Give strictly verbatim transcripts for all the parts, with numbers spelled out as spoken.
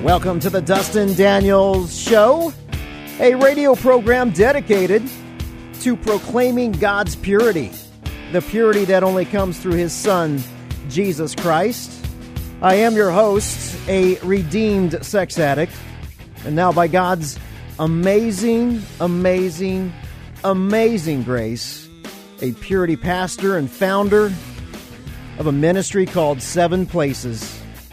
Welcome to the Dustin Daniels Show, a radio program dedicated to proclaiming God's purity, the purity that only comes through His Son, Jesus Christ. I am your host, a redeemed sex addict, and now by God's amazing, amazing, amazing grace, a purity pastor and founder of a ministry called Seven Places.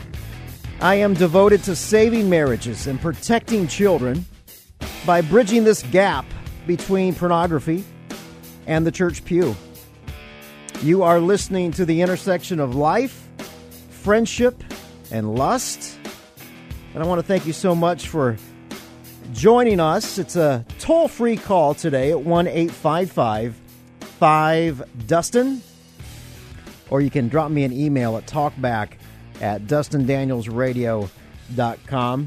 I am devoted to saving marriages and protecting children by bridging this gap between pornography and the church pew. You are listening to the intersection of life, friendship, and lust. And I want to thank you so much for joining us. It's a toll-free call today at one eight five five five Dustin. Or you can drop me an email at talkback at dustin daniels radio dot com.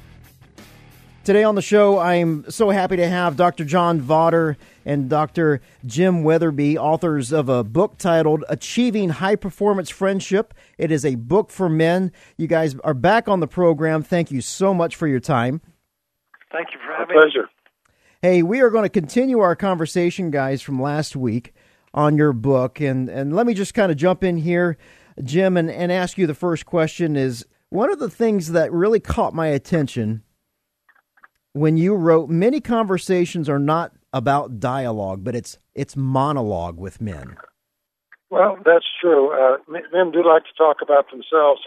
Today on the show, I'm so happy to have Doctor John Vawter and Doctor Jim Weatherby, authors of a book titled Achieving High Performance Friendship. It is a book for men. You guys are back on the program. Thank you so much for your time. Thank you for having me. Pleasure. Hey, we are going to continue our conversation, guys, from last week on your book. And, and let me just kind of jump in here, Jim, and, and ask you the first question is, one of the things that really caught my attention when you wrote, many conversations are not about dialogue, but it's it's monologue with men. Well, that's true. Uh, men do like to talk about themselves.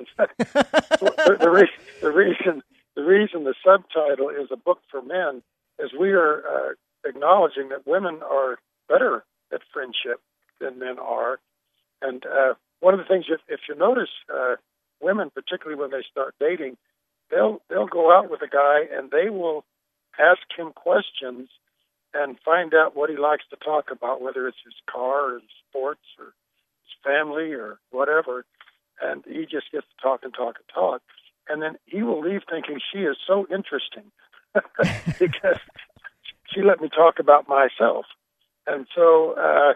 the, the, re- the reason the reason the subtitle is a book for men is we are uh, acknowledging that women are better at friendship than men are. And uh, one of the things, if, if you notice, uh, women, particularly when they start dating, they'll they'll go out with a guy and they will ask him questions and find out what he likes to talk about, whether it's his car or his sports or his family or whatever. And he just gets to talk and talk and talk. And then he will leave thinking she is so interesting because she let me talk about myself. And so uh,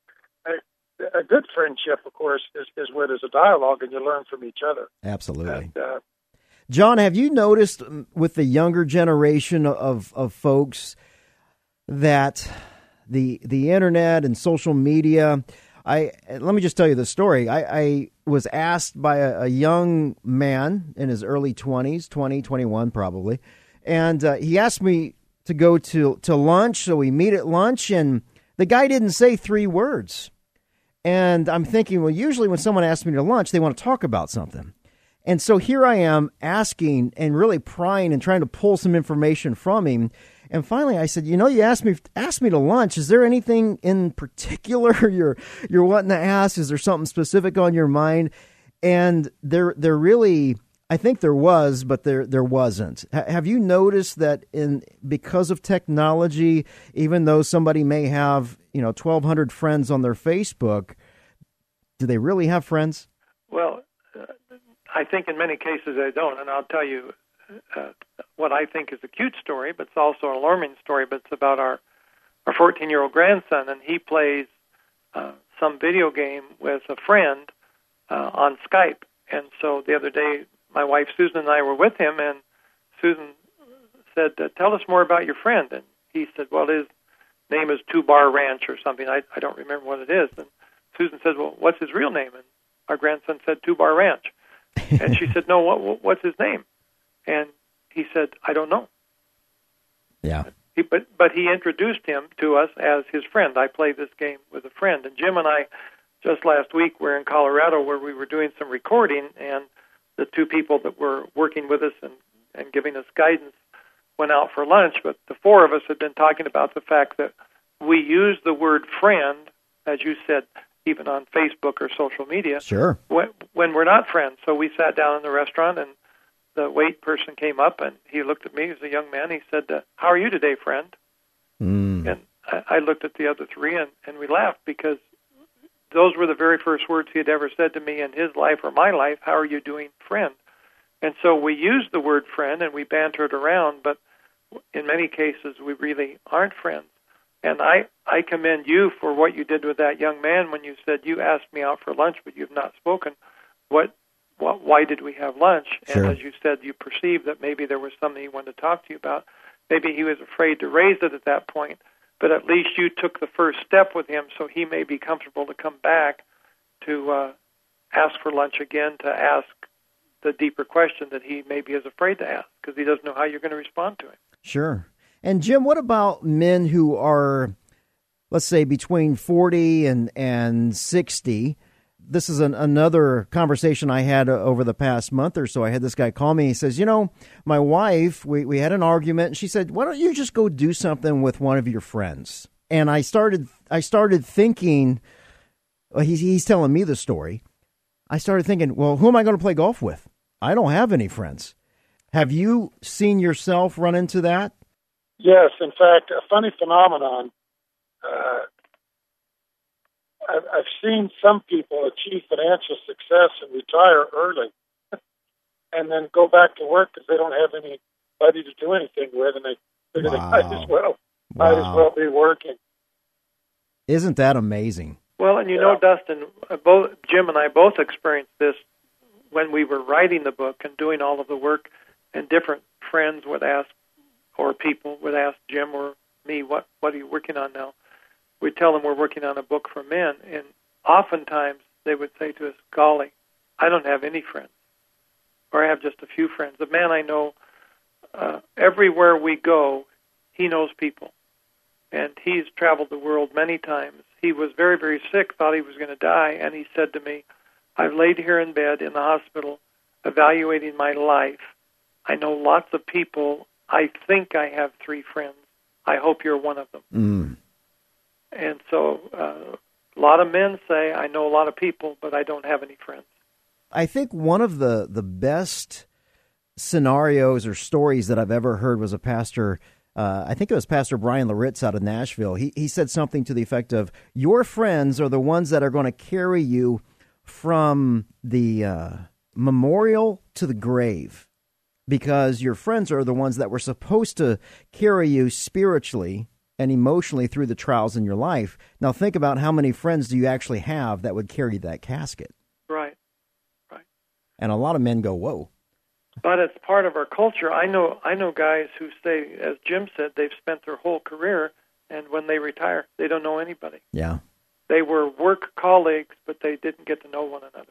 a, a good friendship, of course, is, is where there's a dialogue and you learn from each other. Absolutely. And, uh, John, have you noticed with the younger generation of, of folks that the the internet and social media, I let me just tell you the story. I, I was asked by a, a young man in his early twenties, twenty, twenty-one probably, and uh, he asked me to go to, to lunch, so we meet at lunch, and the guy didn't say three words. And I'm thinking, well, usually when someone asks me to lunch, they want to talk about something. And so here I am asking and really prying and trying to pull some information from him. And finally I said, you know, you asked me asked me to lunch. Is there anything in particular you're you're wanting to ask? Is there something specific on your mind? And there there really, I think there was, but there there wasn't. H- have you noticed that in because of technology, even though somebody may have, you know, twelve hundred friends on their Facebook, do they really have friends? Well, uh, I think in many cases they don't, and I'll tell you uh, what I think is a cute story, but it's also an alarming story. But it's about our our fourteen-year-old grandson, and he plays uh, some video game with a friend uh, on Skype. And so the other day, my wife Susan and I were with him, and Susan said, "Tell us more about your friend." And he said, "Well, his name is Two Bar Ranch or something. I, I don't remember what it is." And Susan said, "Well, what's his real name?" And our grandson said, Two Bar Ranch. And she said, "No, what, what's his name?" And he said, "I don't know." Yeah. He, but but he introduced him to us as his friend. I play this game with a friend. And Jim and I, just last week, were in Colorado where we were doing some recording, and the two people that were working with us and, and giving us guidance went out for lunch. But the four of us had been talking about the fact that we use the word friend, as you said, even on Facebook or social media, sure, when, when we're not friends. So we sat down in the restaurant, and the wait person came up, and he looked at me. He was a young man. He said, uh, "How are you today, friend?" Mm. And I, I looked at the other three, and, and we laughed because those were the very first words he had ever said to me in his life or my life. "How are you doing, friend?" And so we used the word friend, and we bantered around, but in many cases we really aren't friends. And I, I commend you for what you did with that young man when you said you asked me out for lunch, but you've not spoken. What wh- why did we have lunch? Sure. And as you said, you perceived that maybe there was something he wanted to talk to you about. Maybe he was afraid to raise it at that point, but at least you took the first step with him, so he may be comfortable to come back to uh, ask for lunch again, to ask the deeper question that he maybe is afraid to ask because he doesn't know how you're going to respond to him. Sure. And Jim, what about men who are, let's say, between forty and, and sixty? This is an, another conversation I had over the past month or so. I had this guy call me. He says, you know, my wife, we, we had an argument, and she said, why don't you just go do something with one of your friends? And I started I started thinking, well, he's, he's telling me the story. I started thinking, well, who am I going to play golf with? I don't have any friends. Have you seen yourself run into that? Yes. In fact, a funny phenomenon. Uh, I've, I've seen some people achieve financial success and retire early and then go back to work because they don't have anybody to do anything with, and they figure Wow. they might as well, might Wow. as well be working. Isn't that amazing? Well, and you Yeah. know, Dustin, uh, both Jim and I both experienced this when we were writing the book and doing all of the work, and different friends would ask, or people would ask Jim or me, what, what are you working on now? We'd tell them we're working on a book for men, and oftentimes they would say to us, golly, I don't have any friends, or I have just a few friends. The man I know, uh, everywhere we go, he knows people, and he's traveled the world many times. He was very, very sick, thought he was going to die, and he said to me, I've laid here in bed in the hospital evaluating my life. I know lots of people. I think I have three friends. I hope you're one of them. Mm. And so uh, a lot of men say, I know a lot of people, but I don't have any friends. I think one of the, the best scenarios or stories that I've ever heard was a pastor, uh, I think it was Pastor Brian Laritz out of Nashville. He, he said something to the effect of, your friends are the ones that are going to carry you from the uh, memorial to the grave, because your friends are the ones that were supposed to carry you spiritually and emotionally through the trials in your life. Now think about how many friends do you actually have that would carry that casket. Right, right. And a lot of men go, whoa. But it's part of our culture. I know I know guys who say, as Jim said, they've spent their whole career, and when they retire, they don't know anybody. Yeah. They were work colleagues, but they didn't get to know one another.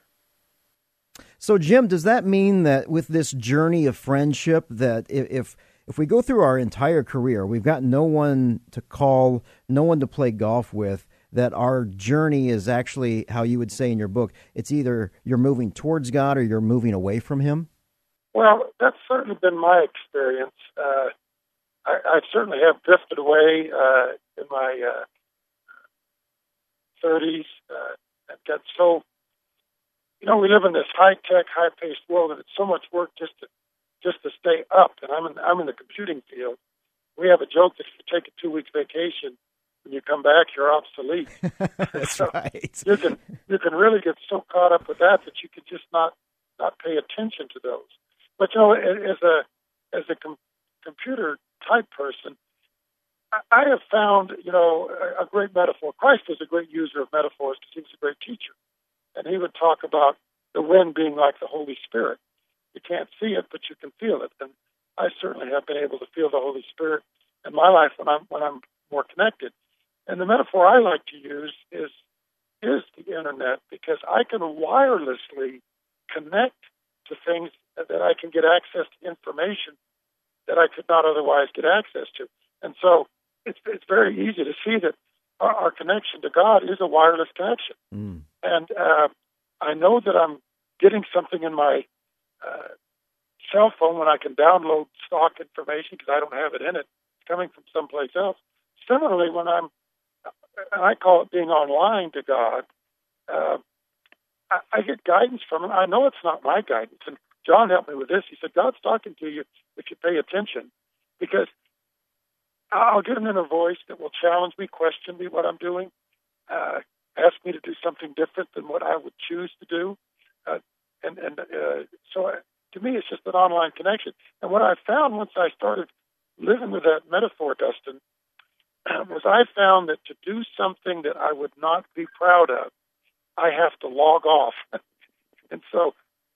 So, Jim, does that mean that with this journey of friendship, that if if we go through our entire career, we've got no one to call, no one to play golf with, that our journey is actually, how you would say in your book, it's either you're moving towards God or you're moving away from Him? Well, that's certainly been my experience. Uh, I, I certainly have drifted away uh, in my uh, thirties. Uh, and got so, you know, we live in this high-tech, high-paced world, and it's so much work just to just to stay up. And I'm in, I'm in the computing field. We have a joke that if you take a two-week vacation, when you come back, you're obsolete. That's so right. You can you can really get so caught up with that that you can just not not pay attention to those. But you know, as a as a com- computer type person, I, I have found you know a, a great metaphor. Christ was a great user of metaphors because he was a great teacher, and he would talk about the wind being like the Holy Spirit. You can't see it, but you can feel it, and I certainly have been able to feel the Holy Spirit in my life when I'm when I'm more connected. And the metaphor I like to use is is the internet, because I can wirelessly connect to things that I can get access to information that I could not otherwise get access to. And so it's it's very easy to see that our, our connection to God is a wireless connection. Mm. And uh, I know that I'm getting something in my uh, cell phone when I can download stock information because I don't have it in it. It's coming from someplace else. Similarly, when I'm, and I call it being online to God, uh, I, I get guidance from him. I know it's not my guidance. And John helped me with this. He said, God's talking to you if you pay attention, because I'll get him in a voice that will challenge me, question me what I'm doing, uh, ask me to do something different than what I would choose to do. Uh, and and uh, so uh, to me, it's just an online connection. And what I found once I started living with that metaphor, Dustin, was I found that to do something that I would not be proud of, I have to log off. And so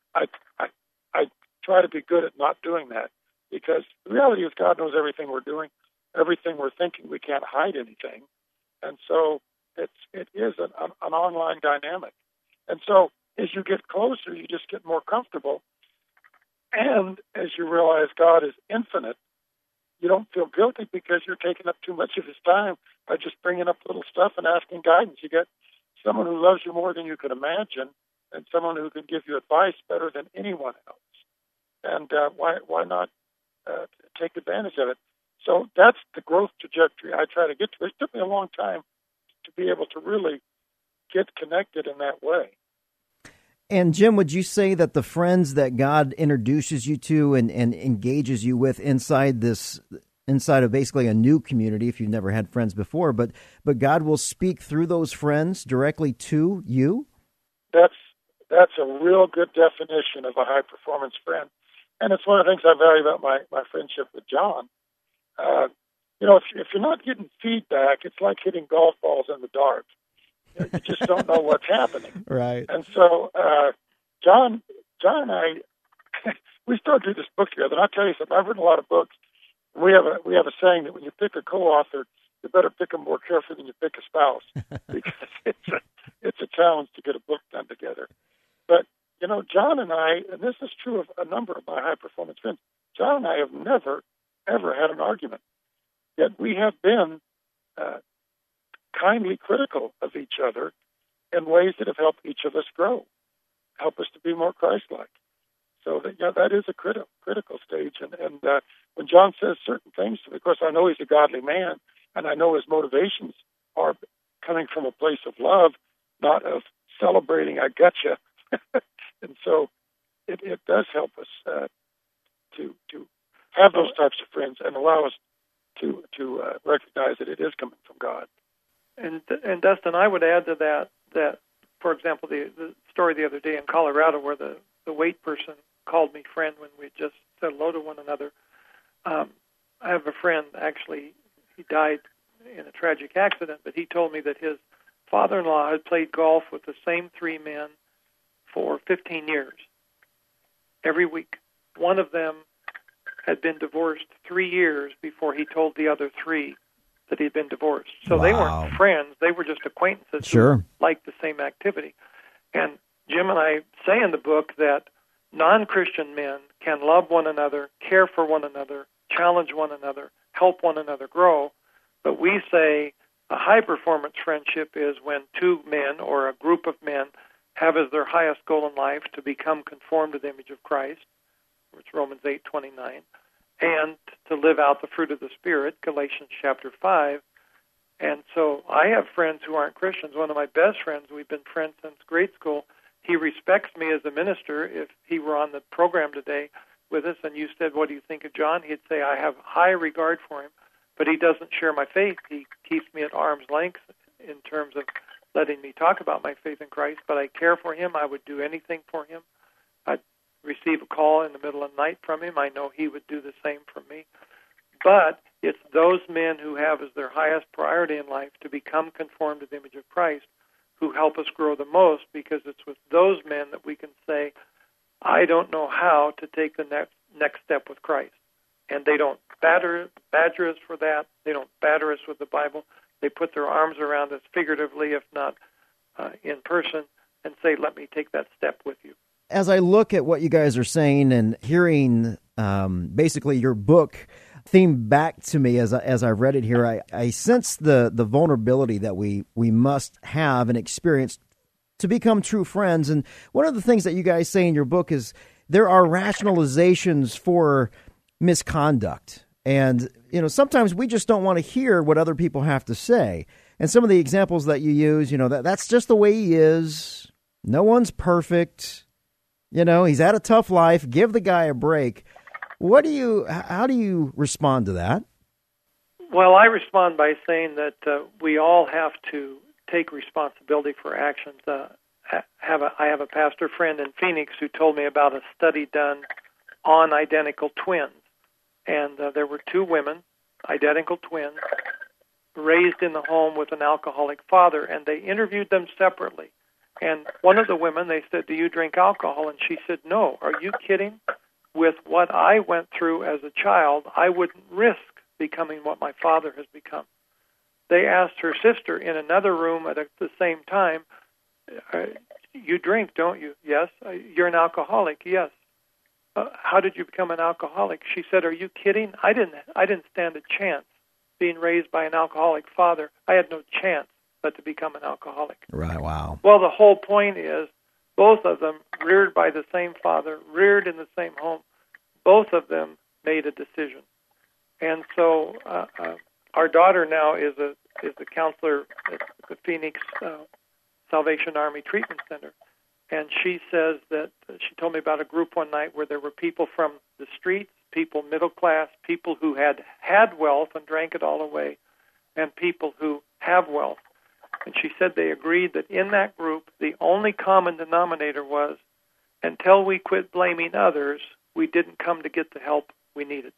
I, I, I try to be good at not doing that, because the reality is God knows everything we're doing, everything we're thinking. We can't hide anything. And so it's, it is an, an online dynamic. And so as you get closer, you just get more comfortable. And as you realize God is infinite, you don't feel guilty because you're taking up too much of his time by just bringing up little stuff and asking guidance. You get someone who loves you more than you can imagine, and someone who can give you advice better than anyone else. And uh, why why not uh, take advantage of it? So that's the growth trajectory I try to get to. It took me a long time to be able to really get connected in that way. And Jim, would you say that the friends that God introduces you to and, and engages you with inside this, inside of basically a new community, if you've never had friends before, but but God will speak through those friends directly to you? That's that's a real good definition of a high performance friend, and it's one of the things I value about my, my friendship with John. Uh, you know, if, if you're not getting feedback, it's like hitting golf balls in the dark. You just don't know what's happening. Right. And so, uh, John, John and I, we started to do this book together. And I'll tell you something, I've written a lot of books. We have a, we have a saying that when you pick a co-author, you better pick them more carefully than you pick a spouse, because it's a, it's a challenge to get a book done together. But, you know, John and I, and this is true of a number of my high performance friends, John and I have never, ever had an argument. Yet we have been, uh, kindly critical of each other in ways that have helped each of us grow, help us to be more Christ-like. So that, yeah, that is a critical critical stage. And, and uh, when John says certain things to me, of course, I know he's a godly man, and I know his motivations are coming from a place of love, not of celebrating, I gotcha. And so it, it does help us uh, to to have those types of friends and allow us to, to uh, recognize that it is coming from God. And and Dustin, I would add to that that, for example, the, the story the other day in Colorado where the, the wait person called me friend when we just said hello to one another. Um, I have a friend, actually, he died in a tragic accident, but he told me that his father-in-law had played golf with the same three men for fifteen years, every week. One of them had been divorced three years before he told the other three that he'd been divorced. So wow. They weren't friends. They were just acquaintances sure. who liked the same activity. And Jim and I say in the book that non-Christian men can love one another, care for one another, challenge one another, help one another grow. But we say a high-performance friendship is when two men or a group of men have as their highest goal in life to become conformed to the image of Christ, which is Romans eight twenty-nine, and to live out the fruit of the Spirit, Galatians chapter five. And so I have friends who aren't Christians. One of my best friends, we've been friends since grade school. He respects me as a minister. If he were on the program today with us and you said, what do you think of John? He'd say, I have high regard for him, but he doesn't share my faith. He keeps me at arm's length in terms of letting me talk about my faith in Christ, but I care for him. I would do anything for him. I'd receive a call in the middle of the night from him. I know he would do the same for me. But it's those men who have as their highest priority in life to become conformed to the image of Christ who help us grow the most, because it's with those men that we can say, I don't know how to take the next next step with Christ. And they don't batter, badger us for that. They don't batter us with the Bible. They put their arms around us figuratively, if not uh, in person, and say, let me take that step with you. As I look at what you guys are saying and hearing um, basically your book themed back to me as I, as I read it here, I, I sense the, the vulnerability that we, we must have and experience to become true friends. And one of the things that you guys say in your book is there are rationalizations for misconduct. And, you know, sometimes we just don't want to hear what other people have to say. And some of the examples that you use, you know, that that's just the way he is. No one's perfect. You know, he's had a tough life. Give the guy a break. What do you, how do you respond to that? Well, I respond by saying that uh, we all have to take responsibility for actions. Uh, have a, I have a pastor friend in Phoenix who told me about a study done on identical twins. And uh, there were two women, identical twins, raised in the home with an alcoholic father, and they interviewed them separately. And one of the women, they said, do you drink alcohol? And she said, no. Are you kidding? With what I went through as a child, I wouldn't risk becoming what my father has become. They asked her sister in another room at the same time, uh, you drink, don't you? Yes. Uh, you're an alcoholic? Yes. Uh, how did you become an alcoholic? She said, are you kidding? I didn't, I didn't stand a chance being raised by an alcoholic father. I had no chance but to become an alcoholic. Right, wow. Well, the whole point is both of them, reared by the same father, reared in the same home, both of them made a decision. And so uh, uh, our daughter now is a is the counselor at the Phoenix uh, Salvation Army Treatment Center. And she says that, uh, she told me about a group one night where there were people from the streets, people middle class, people who had had wealth and drank it all away, and people who have wealth. And she said they agreed that in that group, the only common denominator was, until we quit blaming others, we didn't come to get the help we needed.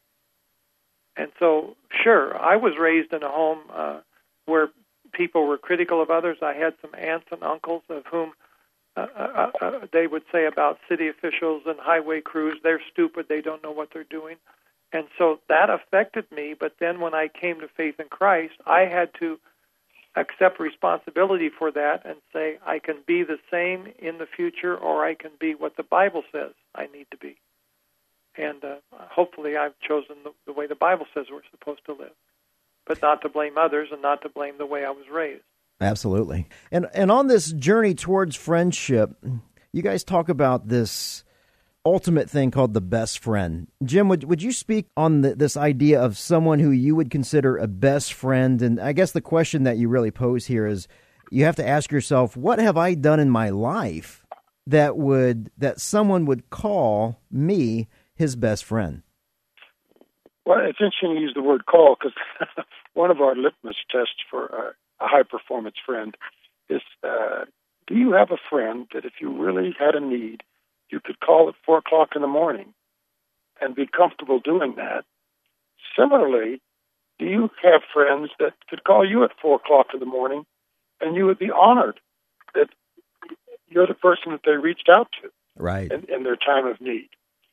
And so, sure, I was raised in a home uh, where people were critical of others. I had some aunts and uncles of whom uh, uh, uh, they would say about city officials and highway crews, they're stupid, they don't know what they're doing. And so that affected me, but then when I came to faith in Christ, I had to accept responsibility for that and say, I can be the same in the future, or I can be what the Bible says I need to be. And uh, hopefully I've chosen the, the way the Bible says we're supposed to live, but not to blame others and not to blame the way I was raised. Absolutely. And and on this journey towards friendship, you guys talk about this ultimate thing called the best friend. Jim, would would you speak on the, this idea of someone who you would consider a best friend? And I guess the question that you really pose here is, you have to ask yourself, what have I done in my life that would that someone would call me his best friend? Well, it's interesting you use the word call, because one of our litmus tests for a, a high-performance friend is, uh, do you have a friend that if you really had a need, you could call at four o'clock in the morning and be comfortable doing that? Similarly, do you have friends that could call you at four o'clock in the morning and you would be honored that you're the person that they reached out to, right, in, in their time of need?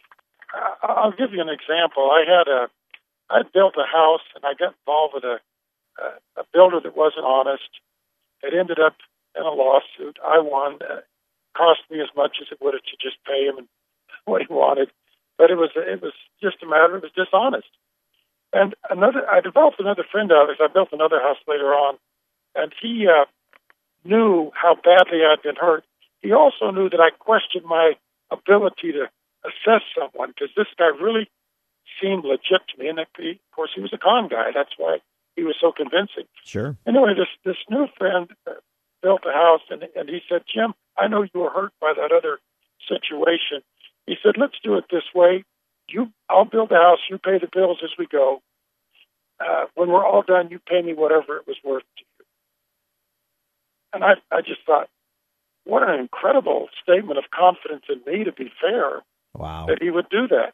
Uh, I'll give you an example. I had a, I built a house and I got involved with a, a, a builder that wasn't honest. It ended up in a lawsuit. I won. Uh, cost me as much as it would have to just pay him what he wanted, but it was it was just a matter of it was dishonest. And another, I developed another friend out of this. I built another house later on, and he uh, knew how badly I'd been hurt. He also knew that I questioned my ability to assess someone, because this guy really seemed legit to me, and he, of course he was a con guy. That's why he was so convincing. Sure. Anyway, this this new friend uh, built a house, and and he said, Jim, I know you were hurt by that other situation. He said, let's do it this way. You, I'll build the house. You pay the bills as we go. Uh, when we're all done, you pay me whatever it was worth to you. And I, I just thought, what an incredible statement of confidence in me, to be fair. Wow. That he would do that.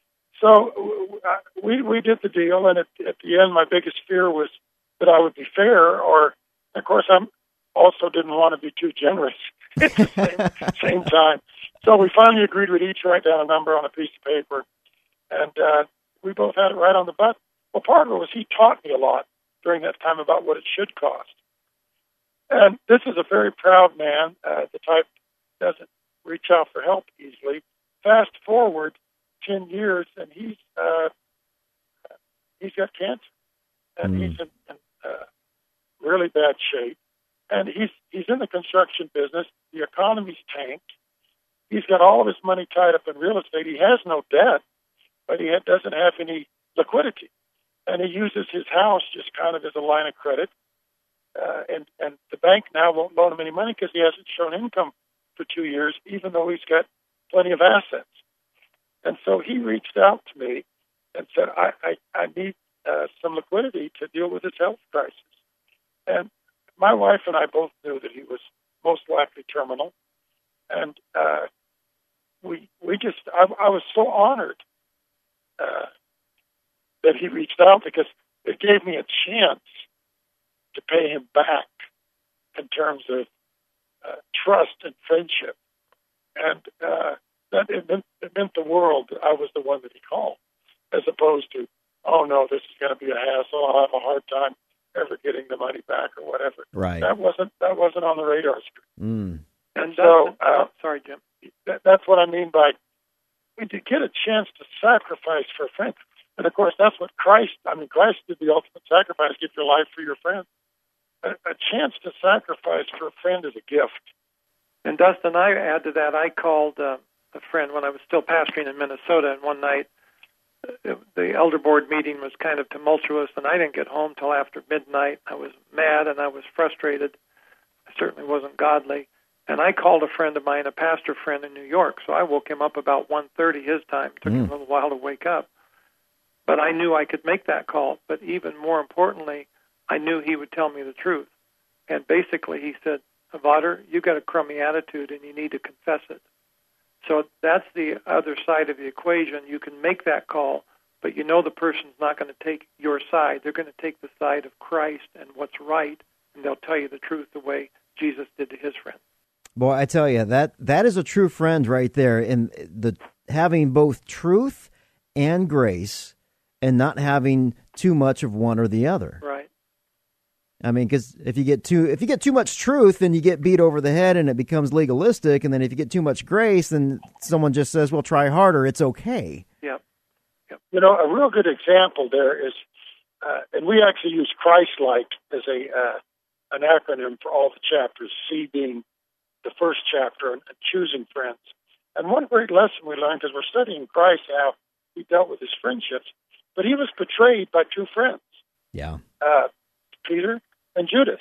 So uh, we we did the deal, and at, at the end, my biggest fear was that I would be fair, or, of course, I'm also didn't want to be too generous at the same, same time. So we finally agreed we'd each write down a number on a piece of paper, and uh, we both had it right on the button. Well, part of it was he taught me a lot during that time about what it should cost. And this is a very proud man, uh, the type that doesn't reach out for help easily. Fast forward ten years, and he's uh, he's got cancer, and mm. he's in, in uh, really bad shape. And he's he's in the construction business. The economy's tanked. He's got all of his money tied up in real estate. He has no debt, but he doesn't have any liquidity. And he uses his house just kind of as a line of credit. Uh, and, and the bank now won't loan him any money because he hasn't shown income for two years, even though he's got plenty of assets. And so he reached out to me and said, I, I, I need uh, some liquidity to deal with his health crisis. And my wife and I both knew that he was most likely terminal. And uh, we we just, I, I was so honored uh, that he reached out, because it gave me a chance to pay him back in terms of uh, trust and friendship. And uh, that it meant, it meant the world that I was the one that he called, as opposed to, oh, no, this is going to be a hassle. I'll have a hard time ever getting the money back or whatever. Right. That wasn't that wasn't on the radar screen. Mm. And so, uh, oh, sorry, Jim. That, that's what I mean by when you get a chance to sacrifice for friends. And of course, that's what Christ. I mean, Christ did the ultimate sacrifice: give your life for your friend. A, a chance to sacrifice for a friend is a gift. And Dustin, I add to that. I called uh, a friend when I was still pastoring in Minnesota, and one night uh, the elder board meeting was kind of tumultuous, and I didn't get home till after midnight. I was mad and I was frustrated. I certainly wasn't godly. And I called a friend of mine, a pastor friend in New York. So I woke him up about one thirty his time. It took Mm. him a little while to wake up. But I knew I could make that call. But even more importantly, I knew he would tell me the truth. And basically he said, Vader, you got a crummy attitude and you need to confess it. So that's the other side of the equation. You can make that call, but you know the person's not going to take your side. They're going to take the side of Christ and what's right, and they'll tell you the truth the way Jesus did to his friend. Boy, I tell you, that that is a true friend right there. And the having both truth and grace and not having too much of one or the other. Right. I mean, because if you get too if you get too much truth, then you get beat over the head and it becomes legalistic. And then if you get too much grace, then someone just says, well, try harder. It's okay. Yep. Yep. You know, a real good example there is, uh, and we actually use Christ-like as a uh, an acronym for all the chapters, C being the first chapter, and, and choosing friends. And one great lesson we learned, because we're studying Christ, how he dealt with his friendships, but he was betrayed by two friends. Yeah. Uh, Peter and Judas.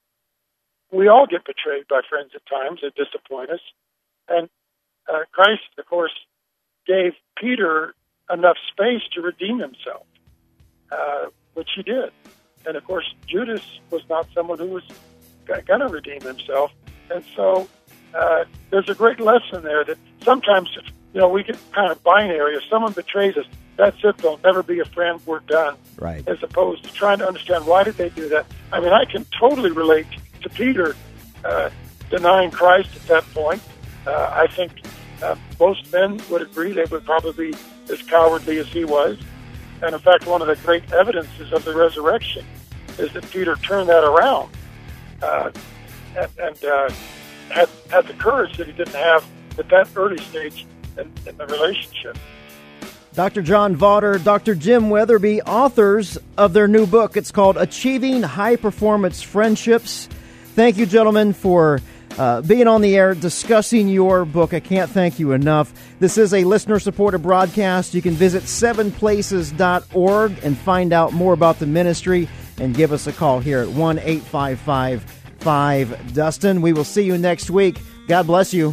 We all get betrayed by friends at times that disappoint us. And uh, Christ, of course, gave Peter enough space to redeem himself, uh, which he did. And, of course, Judas was not someone who was going to redeem himself. And so uh, there's a great lesson there that sometimes, you know, we get kind of binary. If someone betrays us, that's it. They'll never be a friend. We're done. Right. As opposed to trying to understand why did they do that. I mean, I can totally relate to Peter uh, denying Christ at that point. Uh, I think uh, most men would agree they would probably be as cowardly as he was. And in fact, one of the great evidences of the resurrection is that Peter turned that around uh, and, and uh, had, had the courage that he didn't have at that early stage in, in the relationship. Doctor John Vaughter, Doctor Jim Weatherby, authors of their new book. It's called Achieving High Performance Friendships. Thank you, gentlemen, for uh, being on the air discussing your book. I can't thank you enough. This is a listener-supported broadcast. You can visit seven places dot org and find out more about the ministry and give us a call here at one eight five five five Dustin. We will see you next week. God bless you.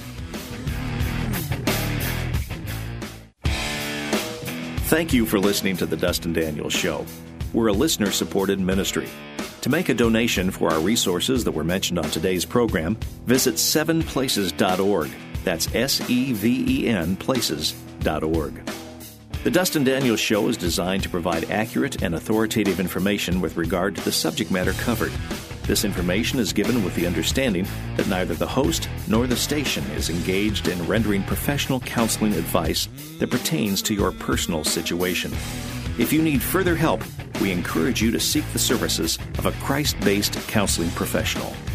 Thank you for listening to The Dustin Daniels Show. We're a listener-supported ministry. To make a donation for our resources that were mentioned on today's program, visit seven places dot org. That's S E V E N places dot org. The Dustin Daniels Show is designed to provide accurate and authoritative information with regard to the subject matter covered. This information is given with the understanding that neither the host nor the station is engaged in rendering professional counseling advice that pertains to your personal situation. If you need further help, we encourage you to seek the services of a Christ-based counseling professional.